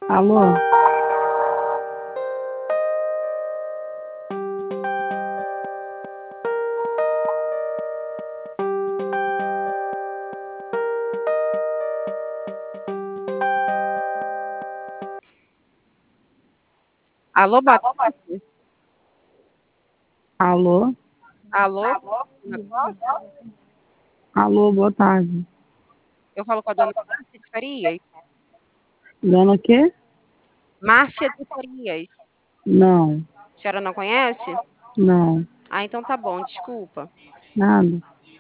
Alô? Alô, boa tarde. Alô? Alô, Alô, boa tarde. eu falo com a dona Márcia de Farias. Dona o quê? Márcia de Farias. Não, A senhora não conhece? não, Ah, então tá bom, desculpa. nada.